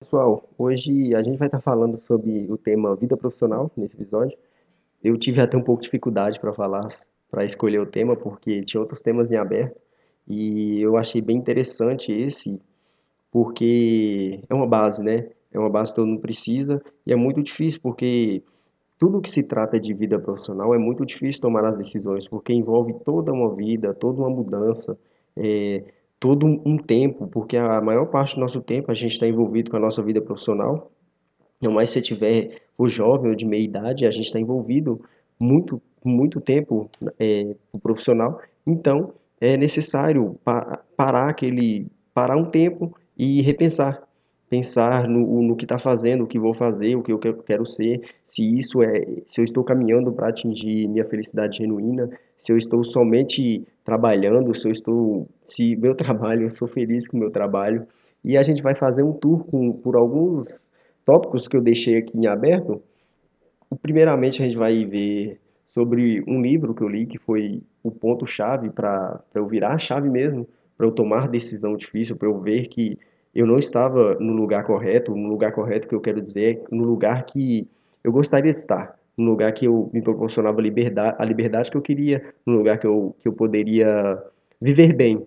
pessoal, hoje a gente vai estar falando sobre o tema vida profissional nesse episódio. Eu tive até um pouco de dificuldade para falar, para escolher o tema, porque tinha outros temas em aberto, e eu achei bem interessante esse, porque é uma base, né? É uma base que todo mundo precisa, e é muito difícil, porque tudo que se trata de vida profissional é muito difícil tomar as decisões, porque envolve toda uma vida, toda uma mudança, é, todo um tempo, porque a maior parte do nosso tempo a gente está envolvido com a nossa vida profissional. Não mais se você tiver o jovem ou de meia idade, a gente está envolvido muito tempo o profissional. Então, é necessário parar um tempo e repensar. Pensar no que está fazendo, o que vou fazer, o que eu quero ser, se eu estou caminhando para atingir minha felicidade genuína, se eu estou somente trabalhando, se meu trabalho, eu sou feliz com o meu trabalho. E a gente vai fazer um tour por alguns tópicos que eu deixei aqui em aberto. Primeiramente, a gente vai ver sobre um livro que eu li, que foi o ponto-chave para eu virar a chave mesmo, para eu tomar decisão difícil, para eu ver que eu não estava no lugar correto que eu quero dizer, no lugar que eu gostaria de estar, no lugar que eu me proporcionava a liberdade que eu queria, no lugar que eu poderia viver bem.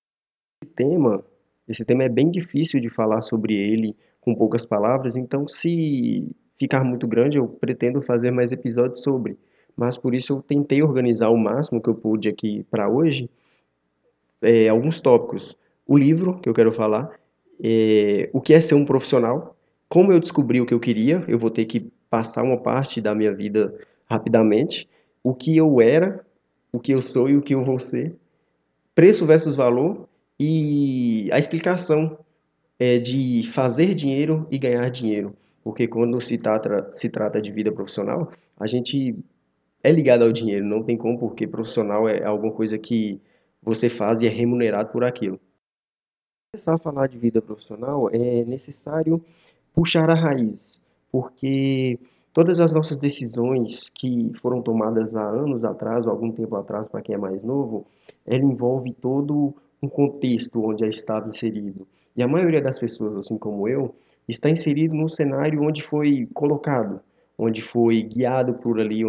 Tema, esse tema é bem difícil de falar sobre ele com poucas palavras, então se ficar muito grande, eu pretendo fazer mais episódios sobre. Mas por isso eu tentei organizar o máximo que eu pude aqui para hoje, alguns tópicos. O livro que eu quero falar, o que é ser um profissional, como eu descobri o que eu queria, eu vou ter que passar uma parte da minha vida rapidamente, o que eu era, o que eu sou e o que eu vou ser, preço versus valor e a explicação de fazer dinheiro e ganhar dinheiro. Porque quando se trata de vida profissional, a gente é ligado ao dinheiro, não tem como, porque profissional é alguma coisa que você faz e é remunerado por aquilo. Para começar a falar de vida profissional, é necessário puxar a raiz, porque todas as nossas decisões que foram tomadas há anos atrás, ou algum tempo atrás, para quem é mais novo, ela envolve todo um contexto onde ela estava inserido. E a maioria das pessoas, assim como eu, está inserido num cenário onde foi colocado, onde foi guiado por ali,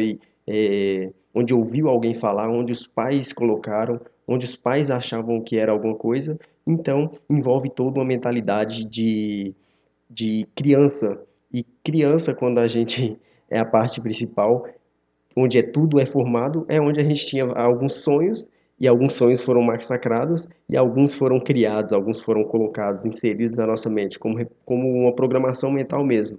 onde ouviu alguém falar, onde os pais colocaram, onde os pais achavam que era alguma coisa. Então, envolve toda uma mentalidade de criança. E criança, quando a gente é a parte principal, onde tudo é formado, é onde a gente tinha alguns sonhos, e alguns sonhos foram massacrados, e alguns foram criados, alguns foram colocados, inseridos na nossa mente, como uma programação mental mesmo.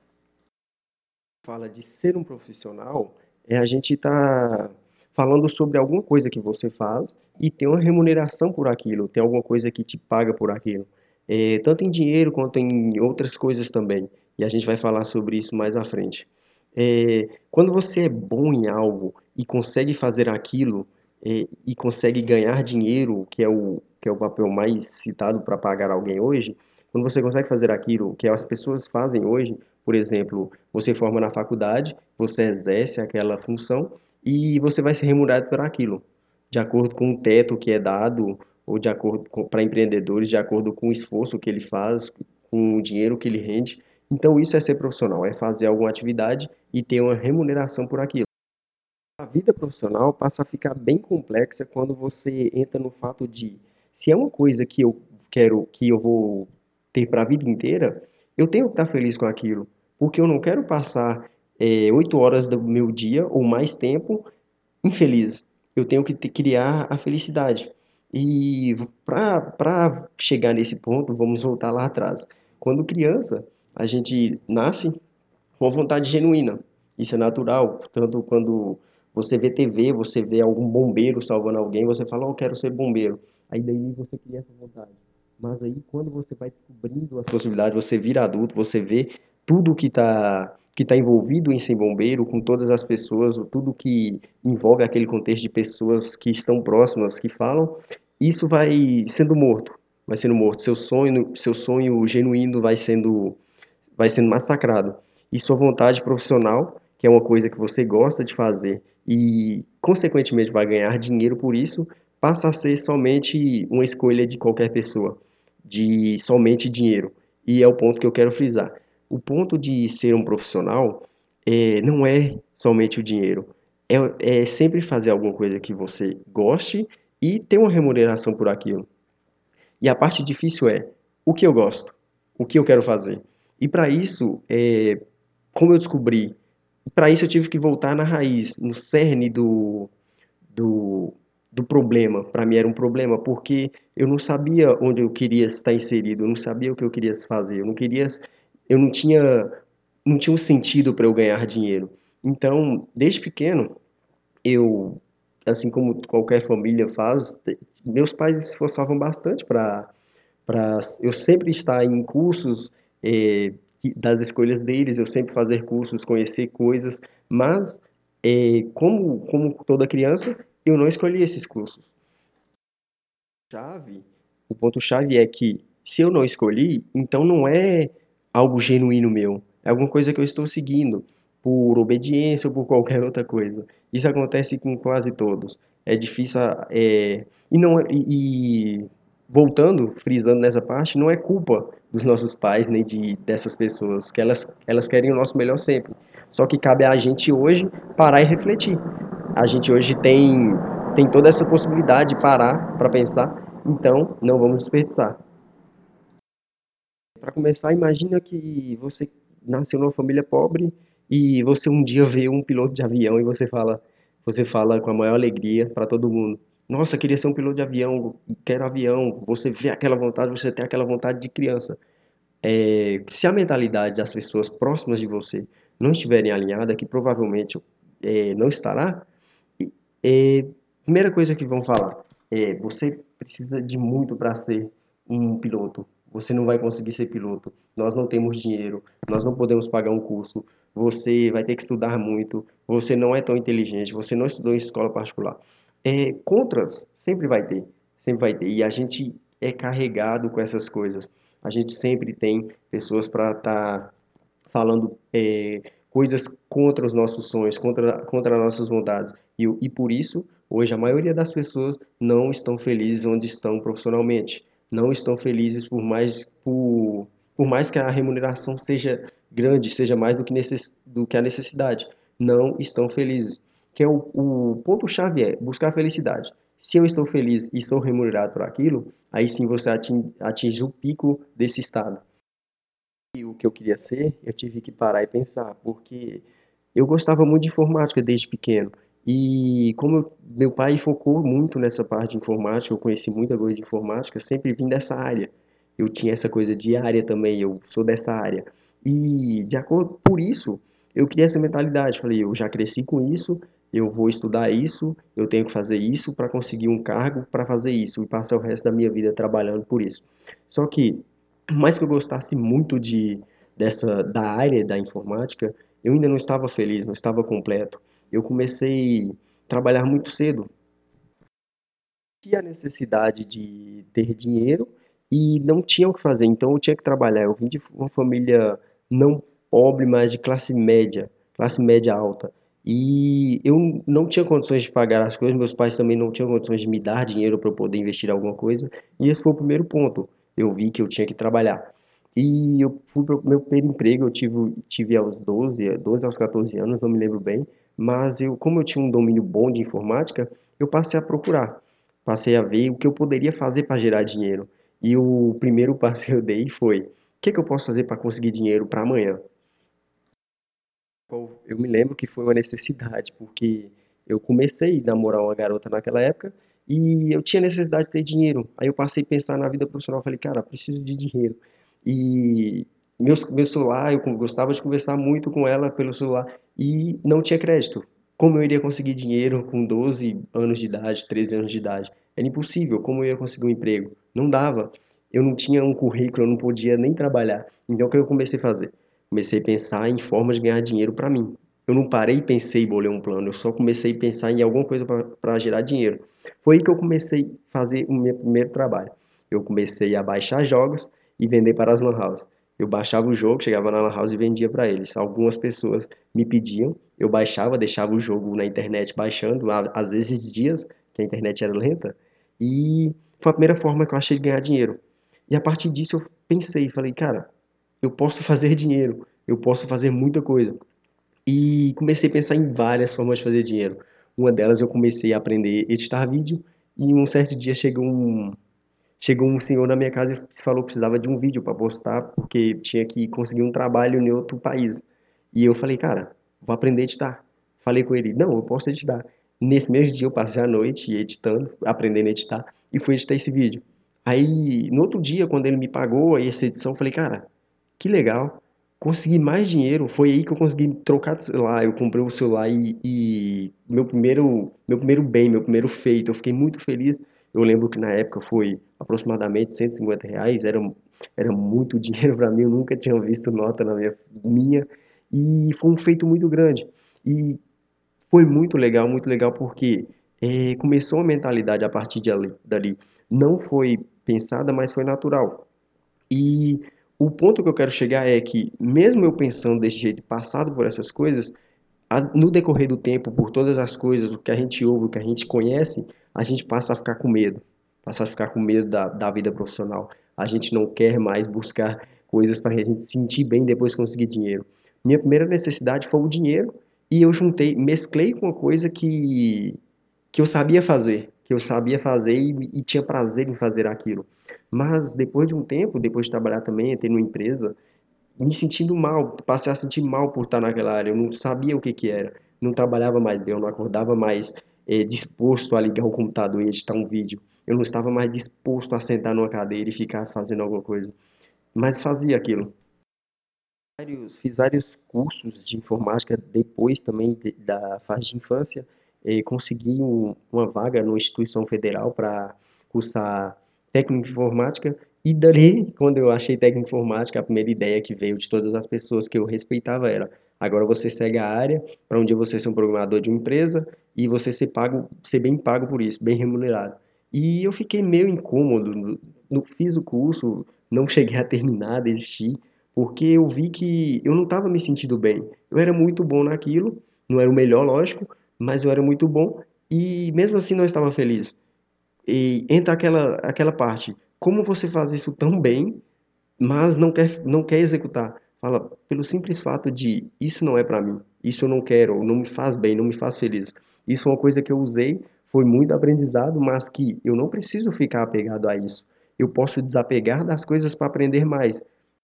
Fala de ser um profissional, a gente está falando sobre alguma coisa que você faz e tem uma remuneração por aquilo, tem alguma coisa que te paga por aquilo, tanto em dinheiro quanto em outras coisas também. E a gente vai falar sobre isso mais à frente. Quando você é bom em algo e consegue fazer aquilo, e consegue ganhar dinheiro, que é o papel mais citado para pagar alguém hoje, quando você consegue fazer aquilo que as pessoas fazem hoje, por exemplo, você forma na faculdade, você exerce aquela função e você vai ser remunerado por aquilo, de acordo com o teto que é dado, ou de acordo para empreendedores, de acordo com o esforço que ele faz, com o dinheiro que ele rende. Então, isso é ser profissional, é fazer alguma atividade e ter uma remuneração por aquilo. A vida profissional passa a ficar bem complexa quando você entra no fato de, se é uma coisa que eu quero, que eu vou ter para a vida inteira, eu tenho que estar feliz com aquilo, porque eu não quero passar 8 horas do meu dia ou mais tempo infeliz. Eu tenho que criar a felicidade. E para chegar nesse ponto, vamos voltar lá atrás. Quando criança, a gente nasce com vontade genuína. Isso é natural. Tanto quando você vê TV, você vê algum bombeiro salvando alguém, você fala, oh, eu quero ser bombeiro. Aí daí você cria essa vontade. Mas aí quando você vai descobrindo as possibilidades, você vira adulto, você vê tudo que tá envolvido em ser bombeiro, com todas as pessoas, tudo que envolve aquele contexto de pessoas que estão próximas, que falam, isso vai sendo morto. Seu sonho genuíno vai sendo massacrado. E sua vontade profissional, que é uma coisa que você gosta de fazer e, consequentemente, vai ganhar dinheiro por isso, passa a ser somente uma escolha de qualquer pessoa, de somente dinheiro. E é o ponto que eu quero frisar. O ponto de ser um profissional não é somente o dinheiro. É sempre fazer alguma coisa que você goste e ter uma remuneração por aquilo. E a parte difícil é o que eu gosto, o que eu quero fazer. E para isso, como eu descobri, para isso eu tive que voltar na raiz, no cerne do, do problema. Para mim era um problema, porque eu não sabia onde eu queria estar inserido, eu não sabia o que eu queria fazer, eu não tinha um sentido para eu ganhar dinheiro. Então, desde pequeno, eu, assim como qualquer família faz, meus pais se esforçavam bastante para eu sempre estar em cursos das escolhas deles, eu sempre fazer cursos, conhecer coisas, mas como toda criança, eu não escolhi esses cursos. Chave, o ponto chave é que se eu não escolhi, então não é algo genuíno meu, é alguma coisa que eu estou seguindo por obediência ou por qualquer outra coisa. Isso acontece com quase todos. É difícil, e não voltando, frisando nessa parte, não é culpa dos nossos pais nem dessas pessoas, que elas querem o nosso melhor sempre. Só que cabe a gente hoje parar e refletir. A gente hoje tem toda essa possibilidade de parar para pensar, então não vamos desperdiçar. Para começar, imagina que você nasceu numa família pobre e você um dia vê um piloto de avião e você fala com a maior alegria para todo mundo: Nossa, queria ser um piloto de avião, quero avião. Você vê aquela vontade, você tem aquela vontade de criança. Se a mentalidade das pessoas próximas de você não estiverem alinhada, que provavelmente não estará, e, primeira coisa que vão falar você precisa de muito para ser um piloto. Você não vai conseguir ser piloto. Nós não temos dinheiro, nós não podemos pagar um curso. Você vai ter que estudar muito. Você não é tão inteligente. Você não estudou em escola particular. Contras sempre vai ter. E a gente é carregado com essas coisas. A gente sempre tem pessoas para estar falando coisas contra os nossos sonhos, contra as nossas vontades. E por isso, hoje, a maioria das pessoas não estão felizes onde estão profissionalmente. Não estão felizes por mais que a remuneração seja grande, seja mais do que a necessidade. Não estão felizes. Que é o ponto-chave é buscar a felicidade. Se eu estou feliz e estou remunerado por aquilo, aí sim você atinge o pico desse estado. E o que eu queria ser, eu tive que parar e pensar, porque eu gostava muito de informática desde pequeno. E como meu pai focou muito nessa parte de informática, eu conheci muita coisa de informática, sempre vim dessa área. Eu tinha essa coisa de área também, eu sou dessa área. E de acordo por isso, eu criei essa mentalidade. Falei, eu já cresci com isso, eu vou estudar isso, eu tenho que fazer isso para conseguir um cargo para fazer isso e passar o resto da minha vida trabalhando por isso. Só que, por mais que eu gostasse muito da área da informática, eu ainda não estava feliz, não estava completo. Eu comecei a trabalhar muito cedo. Tinha a necessidade de ter dinheiro e não tinha o que fazer, então eu tinha que trabalhar. Eu vim de uma família não pobre, mas de classe média alta. E eu não tinha condições de pagar as coisas, meus pais também não tinham condições de me dar dinheiro para eu poder investir em alguma coisa. E esse foi o primeiro ponto. Eu vi que eu tinha que trabalhar. E eu fui para o meu primeiro emprego, tive aos 12 aos 14 anos, não me lembro bem, mas como eu tinha um domínio bom de informática, eu passei a procurar. Passei a ver o que eu poderia fazer para gerar dinheiro. E o primeiro passo que eu dei foi: o que que eu posso fazer para conseguir dinheiro para amanhã? Eu me lembro que foi uma necessidade, porque eu comecei a namorar uma garota naquela época e eu tinha necessidade de ter dinheiro. Aí eu passei a pensar na vida profissional, falei, cara, preciso de dinheiro. E meu celular, eu gostava de conversar muito com ela pelo celular e não tinha crédito. Como eu iria conseguir dinheiro com 12 anos de idade, 13 anos de idade? Era impossível. Como eu ia conseguir um emprego? Não dava. Eu não tinha um currículo, eu não podia nem trabalhar. Então o que eu comecei a fazer? Comecei a pensar em formas de ganhar dinheiro para mim. Eu não parei e pensei e bolei um plano, eu só comecei a pensar em alguma coisa para gerar dinheiro. Foi aí que eu comecei a fazer o meu primeiro trabalho. Eu comecei a baixar jogos e vender para as lan house. Eu baixava o jogo, chegava na lan house e vendia para eles. Algumas pessoas me pediam, eu baixava, deixava o jogo na internet baixando, às vezes dias, que a internet era lenta, e foi a primeira forma que eu achei de ganhar dinheiro. E a partir disso eu pensei, falei, cara, eu posso fazer dinheiro, eu posso fazer muita coisa. E comecei a pensar em várias formas de fazer dinheiro. Uma delas eu comecei a aprender a editar vídeo e um certo dia chegou um senhor na minha casa e falou que precisava de um vídeo para postar porque tinha que conseguir um trabalho em outro país. E eu falei, cara, vou aprender a editar. Falei com ele, não, eu posso editar. Nesse mesmo dia eu passei a noite editando, aprendendo a editar e fui editar esse vídeo. Aí, no outro dia, quando ele me pagou essa edição, eu falei, cara, que legal, consegui mais dinheiro. Foi aí que eu consegui trocar de celular. Eu comprei o celular e meu primeiro bem, meu primeiro feito. Eu fiquei muito feliz. Eu lembro que na época foi aproximadamente R$ 150. Era muito dinheiro para mim. Eu nunca tinha visto nota na minha. E foi um feito muito grande. E foi muito legal porque começou uma mentalidade a partir dali. Não foi pensada, mas foi natural. E o ponto que eu quero chegar é que, mesmo eu pensando desse jeito, passado por essas coisas, no decorrer do tempo, por todas as coisas, o que a gente ouve, o que a gente conhece, a gente passa a ficar com medo. Passa a ficar com medo da vida profissional. A gente não quer mais buscar coisas para a gente se sentir bem depois de conseguir dinheiro. Minha primeira necessidade foi o dinheiro e eu mesclei com uma coisa que eu sabia fazer, e tinha prazer em fazer aquilo. Mas depois de um tempo, depois de trabalhar também, ter uma empresa, me sentindo mal, passei a sentir mal por estar naquela área, eu não sabia o que que era, não trabalhava mais bem, eu não acordava mais disposto a ligar o computador e editar um vídeo, eu não estava mais disposto a sentar numa cadeira e ficar fazendo alguma coisa, mas fazia aquilo. Fiz vários cursos de informática depois também da fase de infância. Consegui uma vaga numa instituição federal para cursar técnico de informática. E dali, quando eu achei técnico de informática, a primeira ideia que veio de todas as pessoas que eu respeitava era: agora você segue a área para um dia você ser um programador de uma empresa e você ser pago, ser bem pago por isso, bem remunerado. E eu fiquei meio incômodo, fiz o curso, não cheguei a terminar, desisti porque eu vi que eu não estava me sentindo bem. Eu era muito bom naquilo, não era o melhor, lógico, mas eu era muito bom e mesmo assim não estava feliz. E entra aquela parte, como você faz isso tão bem, mas não quer executar? Fala, pelo simples fato de isso não é para mim, isso eu não quero, não me faz bem, não me faz feliz. Isso é uma coisa que eu usei, foi muito aprendizado, mas que eu não preciso ficar apegado a isso. Eu posso desapegar das coisas para aprender mais.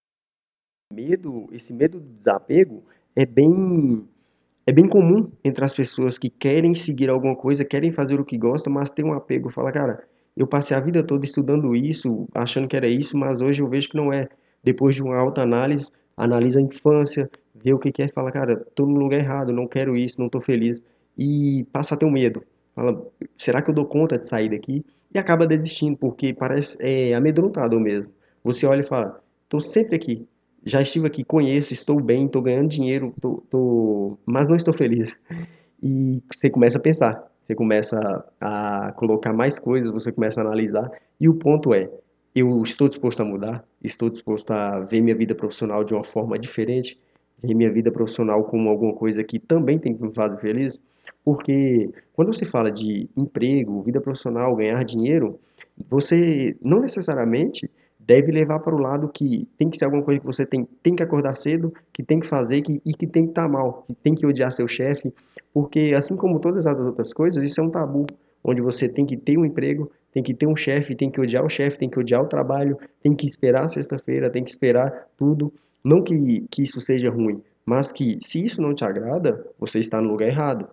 Esse medo do desapego é bem comum entre as pessoas que querem seguir alguma coisa, querem fazer o que gostam, mas tem um apego. Fala, cara, eu passei a vida toda estudando isso, achando que era isso, mas hoje eu vejo que não é. Depois de uma autoanálise, analisa a infância, vê o que quer, fala, cara, tô no lugar errado, não quero isso, não tô feliz. E passa a ter um medo. Fala, será que eu dou conta de sair daqui? E acaba desistindo, porque parece amedrontado mesmo. Você olha e fala, tô sempre aqui, já estive aqui, conheço, estou bem, estou ganhando dinheiro, mas não estou feliz. E você começa a pensar, você começa a colocar mais coisas, você começa a analisar, e o ponto é, eu estou disposto a mudar, estou disposto a ver minha vida profissional de uma forma diferente, ver minha vida profissional como alguma coisa que também tem que me fazer feliz, porque quando você fala de emprego, vida profissional, ganhar dinheiro, você não necessariamente deve levar para o lado que tem que ser alguma coisa que você tem que acordar cedo, que tem que fazer e que tem que estar mal, que tem que odiar seu chefe, porque assim como todas as outras coisas, isso é um tabu, onde você tem que ter um emprego, tem que ter um chefe, tem que odiar o chefe, tem que odiar o trabalho, tem que esperar a sexta-feira, tem que esperar tudo. Não que isso seja ruim, mas que se isso não te agrada, você está no lugar errado.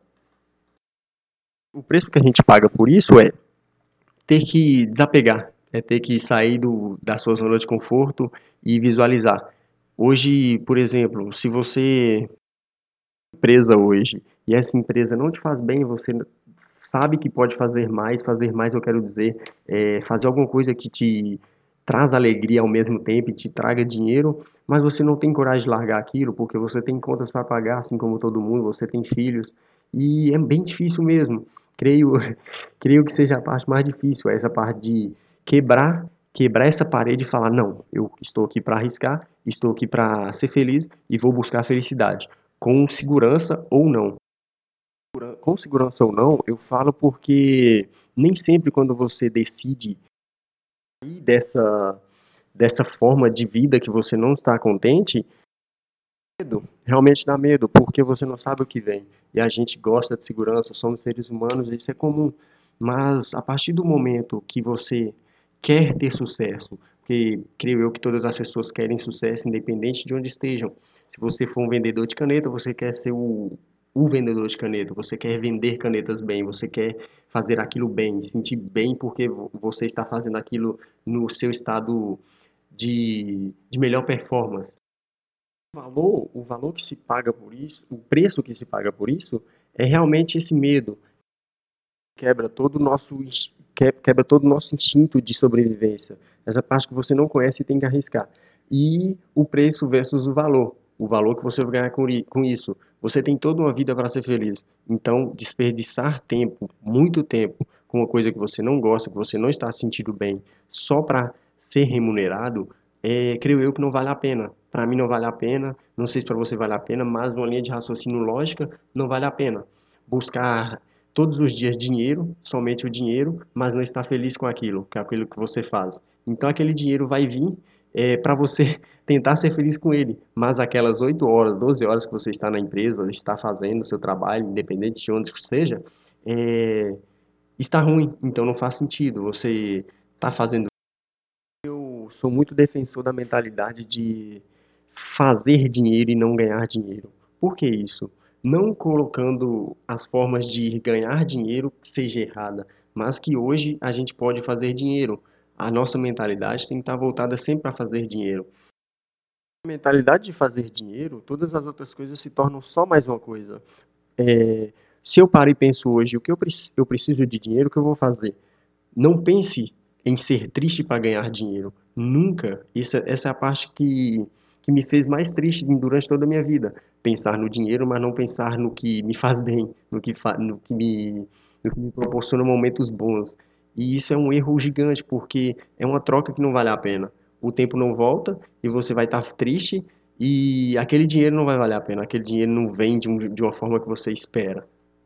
O preço que a gente paga por isso é ter que desapegar, é ter que sair da sua zona de conforto e visualizar. Hoje, por exemplo, se você empresa hoje e essa empresa não te faz bem, você sabe que pode fazer mais eu quero dizer, fazer alguma coisa que te traz alegria ao mesmo tempo e te traga dinheiro, mas você não tem coragem de largar aquilo porque você tem contas para pagar, assim como todo mundo, você tem filhos e é bem difícil mesmo. Creio, creio que seja a parte mais difícil, essa parte de quebrar essa parede e falar, não, eu estou aqui para arriscar, estou aqui para ser feliz e vou buscar a felicidade com segurança ou não. Com segurança ou não, eu falo porque nem sempre quando você decide sair dessa forma de vida que você não está contente, realmente dá medo, porque você não sabe o que vem. E a gente gosta de segurança, somos seres humanos, isso é comum. Mas a partir do momento que você quer ter sucesso, porque creio eu que todas as pessoas querem sucesso, independente de onde estejam. Se você for um vendedor de caneta, você quer ser o vendedor de caneta, você quer vender canetas bem, você quer fazer aquilo bem, sentir bem porque você está fazendo aquilo no seu estado de melhor performance. O valor que se paga por isso, o preço que se paga por isso, é realmente esse medo. Quebra todo o nosso instinto de sobrevivência. Essa parte que você não conhece e tem que arriscar. E o preço versus o valor. O valor que você vai ganhar com isso. Você tem toda uma vida para ser feliz. Então, desperdiçar tempo, muito tempo, com uma coisa que você não gosta, que você não está se sentindo bem, só para ser remunerado, creio eu que não vale a pena. Para mim não vale a pena, não sei se para você vale a pena, mas numa linha de raciocínio lógica, não vale a pena. Buscar todos os dias dinheiro, somente o dinheiro, mas não está feliz com aquilo que você faz. Então aquele dinheiro vai vir para você tentar ser feliz com ele, mas aquelas 8 horas, 12 horas que você está na empresa, está fazendo o seu trabalho, independente de onde seja, é, está ruim, então não faz sentido. Você está fazendo. Eu sou muito defensor da mentalidade de fazer dinheiro e não ganhar dinheiro. Por que isso? Não colocando as formas de ganhar dinheiro que seja errada, mas que hoje a gente pode fazer dinheiro. A nossa mentalidade tem que estar voltada sempre para fazer dinheiro. A mentalidade de fazer dinheiro, todas as outras coisas se tornam só mais uma coisa. É, se eu paro e penso hoje, eu preciso de dinheiro, o que eu vou fazer? Não pense em ser triste para ganhar dinheiro. Nunca. Essa é a parte que me fez mais triste durante toda a minha vida. Pensar no dinheiro, mas não pensar no que me faz bem, no que me proporciona momentos bons. E isso é um erro gigante, porque é uma troca que não vale a pena. O tempo não volta e você vai estar triste e aquele dinheiro não vai valer a pena. Aquele dinheiro não vem de uma forma que você espera.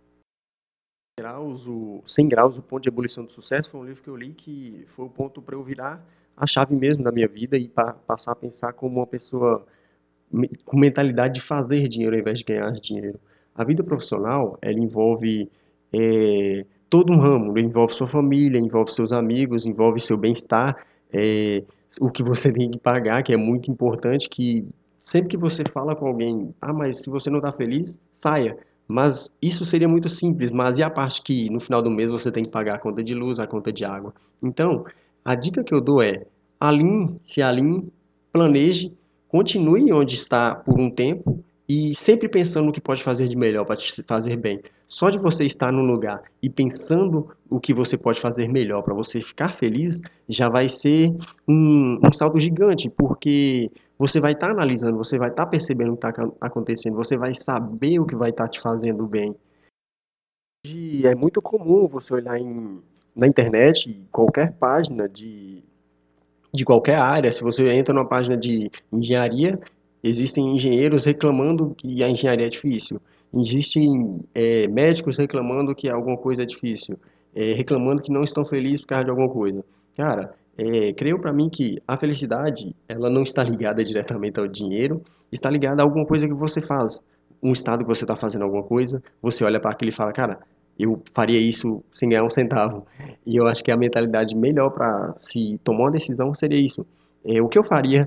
100 graus, o ponto de ebulição do sucesso, foi um livro que eu li que foi o ponto para eu virar a chave mesmo da minha vida e passar a pensar como uma pessoa com mentalidade de fazer dinheiro ao invés de ganhar dinheiro. A vida profissional, ela envolve todo um ramo, envolve sua família, envolve seus amigos, envolve seu bem-estar, é, o que você tem que pagar, que é muito importante, que sempre que você fala com alguém, mas se você não está feliz, saia. Mas isso seria muito simples, mas e a parte que no final do mês você tem que pagar a conta de luz, a conta de água? Então, a dica que eu dou é se alinhe, planeje, continue onde está por um tempo e sempre pensando no que pode fazer de melhor para te fazer bem. Só de você estar num lugar e pensando o que você pode fazer melhor para você ficar feliz, já vai ser um salto gigante, porque você vai estar analisando, você vai estar percebendo o que está acontecendo, você vai saber o que vai estar te fazendo bem. E é muito comum você olhar na internet, qualquer página de qualquer área. Se você entra numa página de engenharia, existem engenheiros reclamando que a engenharia é difícil. Existem médicos reclamando que alguma coisa é difícil, reclamando que não estão felizes por causa de alguma coisa. Cara, creio para mim que a felicidade ela não está ligada diretamente ao dinheiro, está ligada a alguma coisa que você faz. Um estado que você está fazendo alguma coisa, você olha para aquilo e fala, cara, eu faria isso sem ganhar um centavo. E eu acho que a mentalidade melhor para se tomar uma decisão seria isso. O que eu faria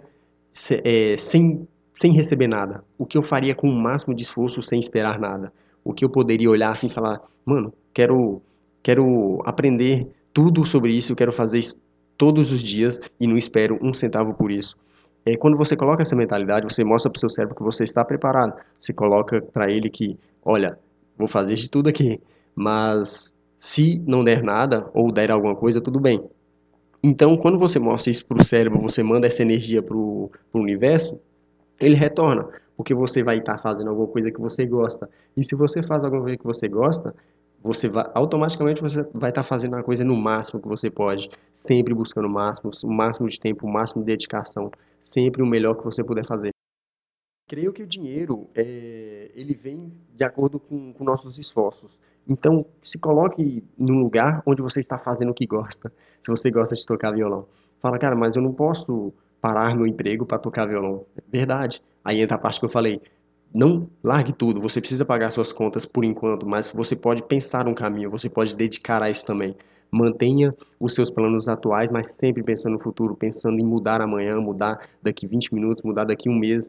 sem receber nada? O que eu faria com o máximo de esforço sem esperar nada? O que eu poderia olhar assim e falar, mano, quero aprender tudo sobre isso, eu quero fazer isso todos os dias e não espero um centavo por isso. Quando você coloca essa mentalidade, você mostra para o seu cérebro que você está preparado. Você coloca para ele que, olha, vou fazer de tudo aqui, mas se não der nada ou der alguma coisa, tudo bem. Então, quando você mostra isso para o cérebro, você manda essa energia para o universo, ele retorna, porque você vai estar fazendo alguma coisa que você gosta. E se você faz alguma coisa que você gosta, automaticamente você vai estar fazendo a coisa no máximo que você pode, sempre buscando o máximo de tempo, o máximo de dedicação, sempre o melhor que você puder fazer. Creio que o dinheiro, ele vem de acordo com nossos esforços. Então, se coloque num lugar onde você está fazendo o que gosta. Se você gosta de tocar violão, fala, cara, mas eu não posso. parar meu emprego para tocar violão. Verdade. Aí entra a parte que eu falei, não largue tudo, você precisa pagar suas contas por enquanto, mas você pode pensar um caminho, você pode dedicar a isso também. Mantenha os seus planos atuais, mas sempre pensando no futuro, pensando em mudar amanhã, mudar daqui 20 minutos, mudar daqui um mês.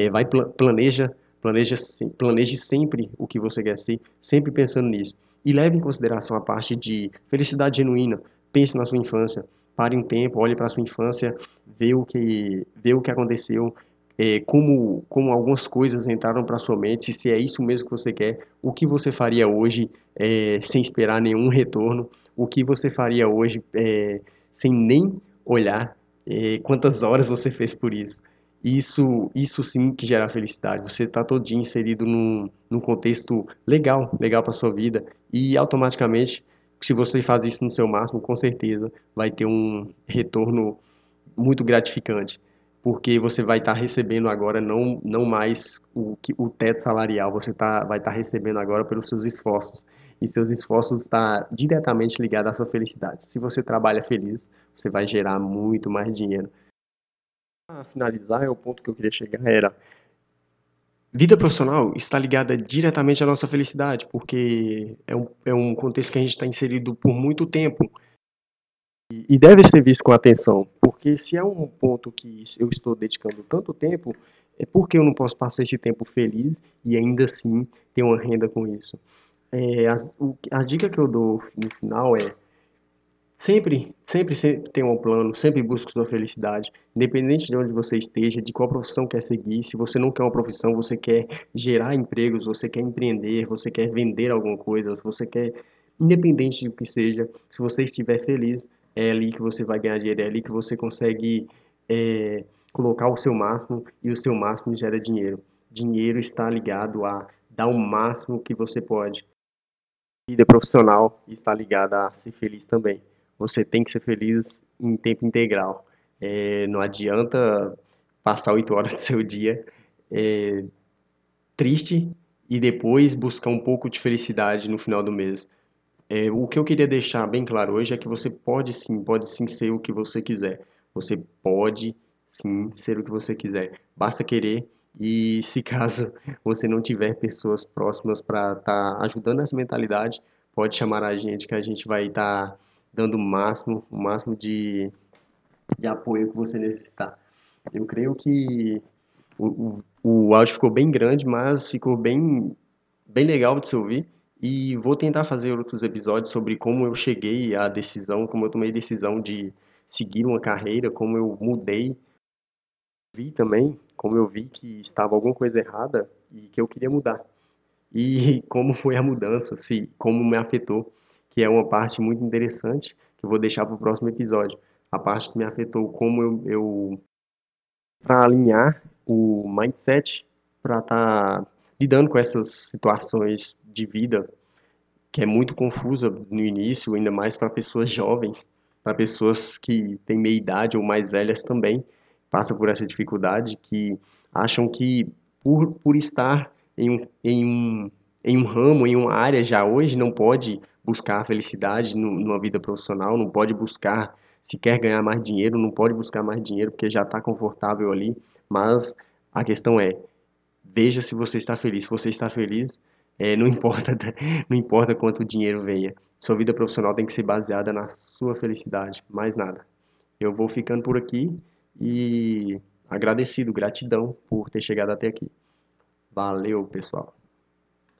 Planeje sempre o que você quer ser, sempre pensando nisso. E leve em consideração a parte de felicidade genuína. Pense na sua infância, pare um tempo, olhe para a sua infância, vê o que aconteceu, como algumas coisas entraram para sua mente, se é isso mesmo que você quer, o que você faria hoje sem esperar nenhum retorno, o que você faria hoje sem nem olhar quantas horas você fez por isso. Isso sim que gera felicidade. Você está todo dia inserido num contexto legal para sua vida e automaticamente, se você faz isso no seu máximo, com certeza vai ter um retorno muito gratificante, porque você vai estar recebendo agora não mais o teto salarial, vai estar recebendo agora pelos seus esforços. E seus esforços estão diretamente ligados à sua felicidade. Se você trabalha feliz, você vai gerar muito mais dinheiro. Para finalizar, o ponto que eu queria chegar era: vida profissional está ligada diretamente à nossa felicidade, porque é um contexto que a gente está inserido por muito tempo. E deve ser visto com atenção, porque se é um ponto que eu estou dedicando tanto tempo, é porque eu não posso passar esse tempo feliz e ainda assim ter uma renda com isso. A dica que eu dou no final é sempre tenha um plano, sempre busque sua felicidade, independente de onde você esteja, de qual profissão quer seguir. Se você não quer uma profissão, você quer gerar empregos, você quer empreender, você quer vender alguma coisa, você quer, independente do que seja, se você estiver feliz, é ali que você vai ganhar dinheiro, é ali que você consegue colocar o seu máximo e o seu máximo gera dinheiro. Dinheiro está ligado a dar o máximo que você pode. Vida profissional está ligada a ser feliz também. Você tem que ser feliz em tempo integral. Não adianta passar 8 horas do seu dia é, triste e depois buscar um pouco de felicidade no final do mês. O que eu queria deixar bem claro hoje é que você pode sim ser o que você quiser. Você pode sim ser o que você quiser. Basta querer e se caso você não tiver pessoas próximas para estar ajudando essa mentalidade, pode chamar a gente que a gente vai estar dando o máximo de apoio que você necessitar. Eu creio que o áudio ficou bem grande, mas ficou bem legal de se ouvir. E vou tentar fazer outros episódios sobre como eu cheguei à decisão, como eu tomei a decisão de seguir uma carreira, como eu mudei. Vi também, como eu vi que estava alguma coisa errada e que eu queria mudar. E como foi a mudança, se como me afetou, que é uma parte muito interessante que eu vou deixar para o próximo episódio. A parte que me afetou, como eu para alinhar o mindset para estar lidando com essas situações de vida que é muito confusa no início, ainda mais para pessoas jovens, para pessoas que têm meia idade ou mais velhas também, passam por essa dificuldade, que acham que por estar em um ramo, em uma área já hoje, não pode buscar a felicidade numa vida profissional, não pode buscar, se quer ganhar mais dinheiro, não pode buscar mais dinheiro porque já está confortável ali, mas a questão é, veja se você está feliz. Se você está feliz, não importa, não importa quanto dinheiro venha. Sua vida profissional tem que ser baseada na sua felicidade, mais nada. Eu vou ficando por aqui e agradecido, gratidão por ter chegado até aqui. Valeu, pessoal.